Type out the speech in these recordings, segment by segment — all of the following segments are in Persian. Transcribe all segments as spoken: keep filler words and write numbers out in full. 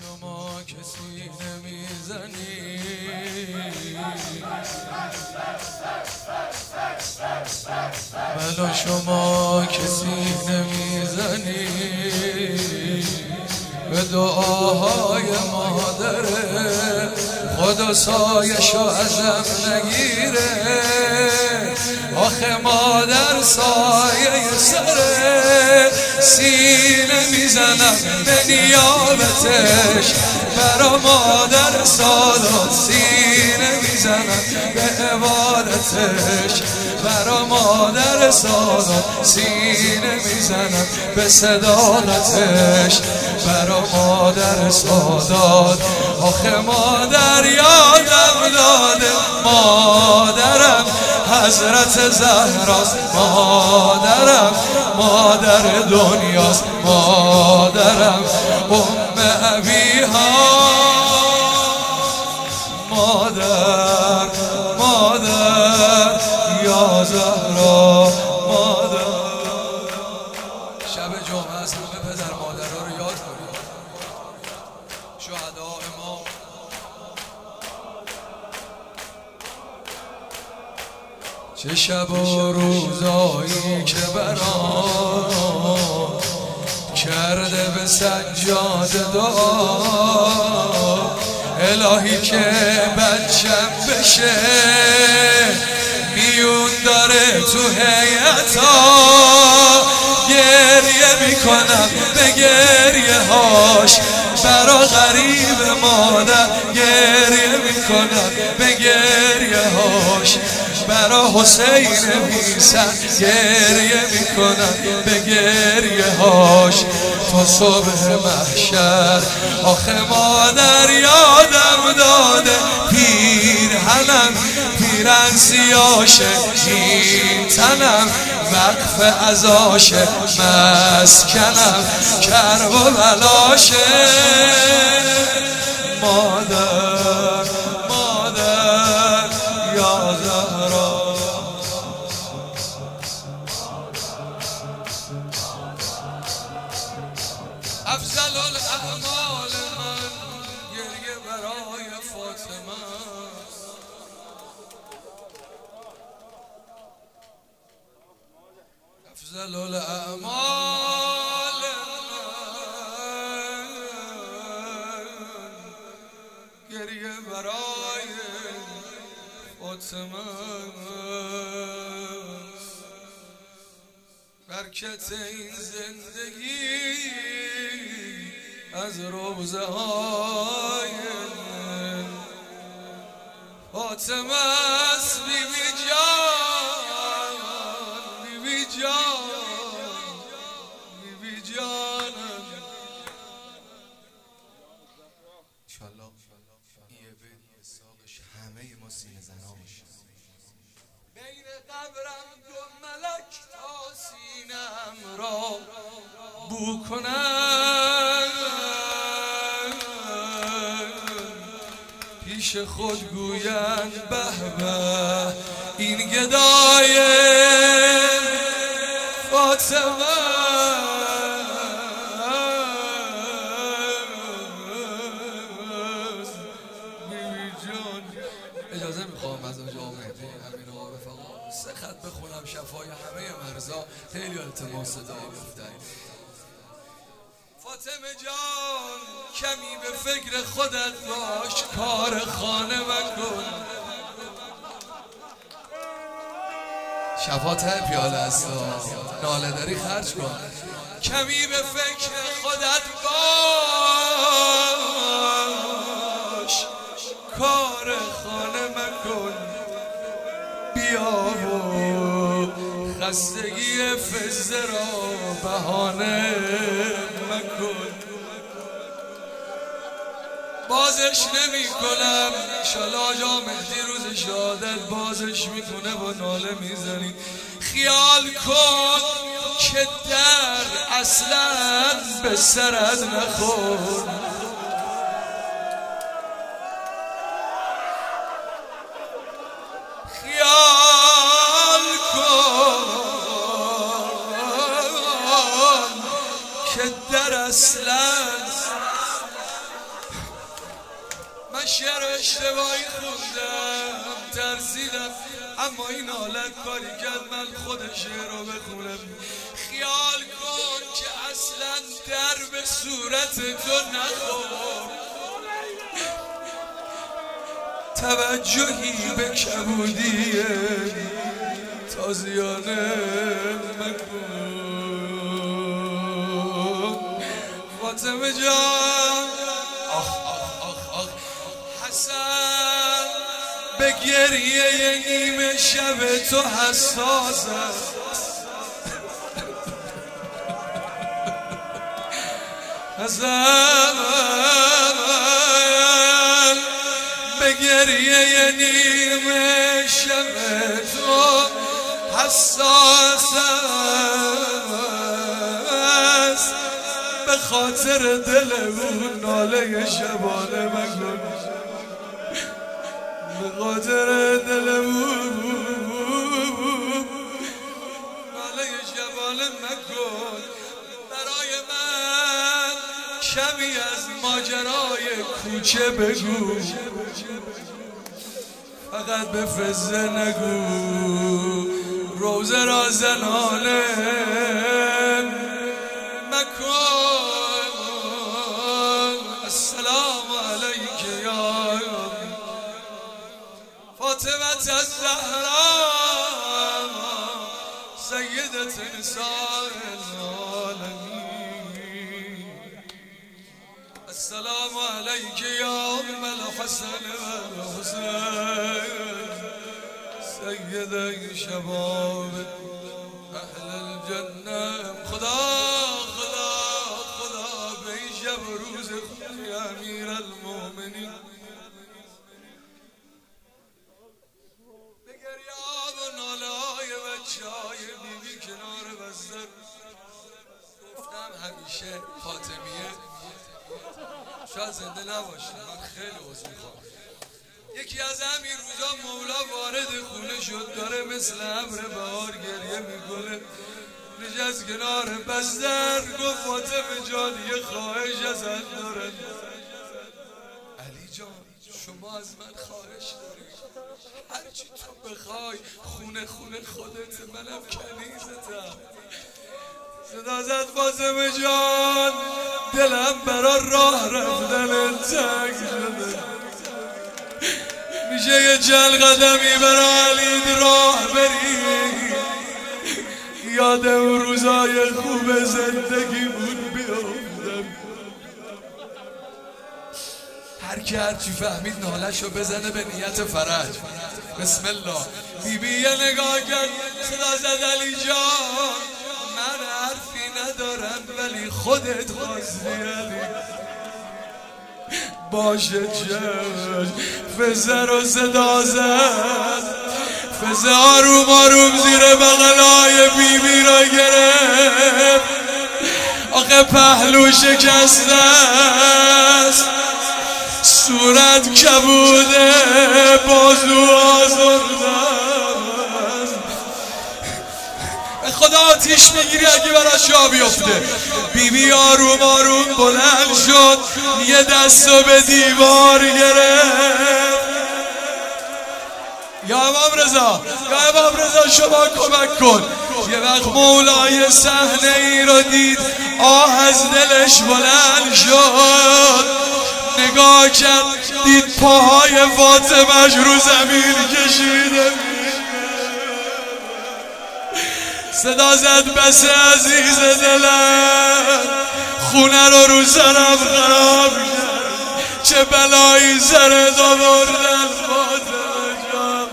شما کسی نمیزنی، منو شما کسی نمیزنی، به دعاهای مادره خدا سایشو ازم نگیره. آخه مادر سایه سره، سینه میزنم به نیابتش، برا مادر سادات سینه میزنم به عبادتش، برا مادر سادات سینه میزنم به صداقتش، برا مادر سادات. آخه مادر یادم داده، مادرم حضرت زهراست، مادرم مادر دنیاست، مادرم ام ابیها، مادر مادر یا زهرا مادر. شب جمعه است، همه پدر مادرها رو یاد کنید، شهدای ما. چه شب و روزایی که برام کرده به سجاده دعا، الهی که بچم بشه میون داره تو هیئتا، گریه میکنم به گریه هاش، برا غریب مادر گریه میکنم به گریه هاش، برا حسین میسن گریه میکنم به گریه هاش تا صبح محشر. آخه مادر یادم داده، پیرهنم پیرن سیاشه، این تنم وقف عزاشه، مسکنم کرب و بلاشه. مادر مادر یا زهرا، افضل الاعمال من گریه برای فاطمه، افضل الاعمال من گریه برای فاطمه، برکت این زندگی از روزه های فاطمه است. بی بی جان بی بی جان بی بی جانم. انشالله این یه بیت ساقش همه ما سینه زنا باشیم. بین قبرم دو ملک تا سینم را بو کنن، پیش خود گویند به به این گدای فاطمه. اجازه میخوام از اونجا مهدی امین آقا رفقا سه خط بخونم شفای همه مرزا، خیلی التماس دعا گفتن. فاطمه جان کمی به فکر خودت باش، کار خانه مکن. شفا ته پیاله است، ناله داری خرج کن. کمی به فکر خودت باش، کار خانه مکن. بیا و خستگی فزه را بهانه مکن. بازش نمی کنم، انشالله آجا مهدی روز شهادت بازش میکنه و ناله میزنی. خیال کن که در اصلا به سرت نخور، خیال کن که در اصلا اشتباهی خوندم ترسیدم، اما این حالت کاری کرد من خود شعر رو بخونم. خیال کن که اصلا در به صورت تو نخور، توجهی به کبودی تازیانه مکن. فاطمه جان آخ آخ آخ آخ، حسن به گریه نیمه شب تو حساس است. حسن به گریه نیمه شب تو حساس است، به خاطر دل اون ناله شبانه مکن، به خاطر دل اون ناله شبانه مکن. برای من کمی از ماجرای کوچه بگو، فقط به فزه نگو، روزه را زنانه مکن. السلام علیک یا فاطمه الزهراء سیدة نساء العالمین. السلام علیک یا ام الحسن والحسین سیدة شباب اهل الجنه. خدا خدا خدا به این شب روز خوبی امیر المؤمنین به گریاب و ناله های بچه های بیبی کنار بستر. گفتم همیشه فاطمیه شاید زنده نباشه، من خیلی عذر میخوام. یکی از همین روزا مولا وارد خونه شد، داره مثل ابر بهار گریه میکنه، نشست کنار بستر، گفت فاطمه جان یه خواهش ازت دارم. علی جان شما از من خواهش داری، هرچی تو بخوای، خونه خونه خودت، منم کنیزتم. صدا زد فاطمه جان دلم برا راه رفتن تنگ شده، میشه یه چند قدمی برا علی راه بری، یاد اون روزای خوب زندگیمون بیافتم. هر کی هرچی فهمید نالشو بزنه به نیت فرج. بسم الله. بیبی یه نگاه کرد، صدا زد علی جان من حرفی ندارم ولی خودت خواستی علی. باشه چشم. فزه رو صدا زد، فزه آروم آروم زیر بغلای بیبی را گرفت. آخه پهلو شکسته است، صورت کبوده، بازو آزرده است. به خدا آتیش میگیری اگه براش جا بیفته. بیبی آروم آروم بلند شد، یه دستو به دیوار گرفت. یا امام رضا، یا امام رضا شما کمک کن. یه وقت مولای صحنه ای رو دید، آه از دلش بلند شد، نگاه کرد دید پاهای فاطمه‌اش رو زمین کشیده. صدا زد بس عزیز دلم، خونه رو رو سرم خراب کرد، چه بلایی سرت آوردن فاطمه جان.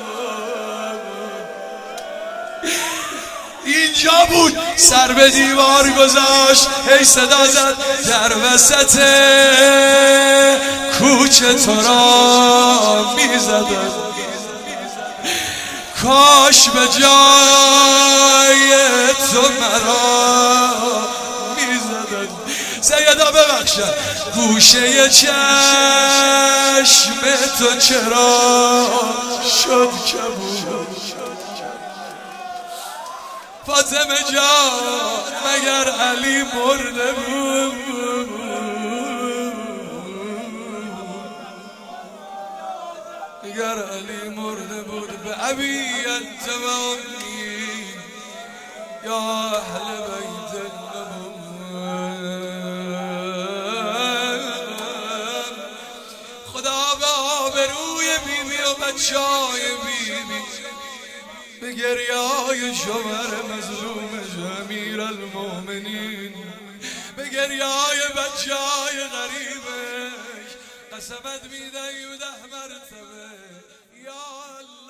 اینجا بود سر به دیوار گذاشت، هی صدا زد در وسط کوچه تو را میزدن، کاش به جای تو مرا میزدن. سیدا ببخشد گوشه چشم تو چرا شد کبود؟ فاطمه جان مگر علی مرده بود؟ اگر علی مرده بود به ابی انت و امی یا اهل بیت النبوة. خدا به آبروی بیبی و بچهای بیبی به گریای شوهر مظلوم امیر المؤمنین به گریای بچهای غریبش قسمت میده یوده مرتبه یا الله.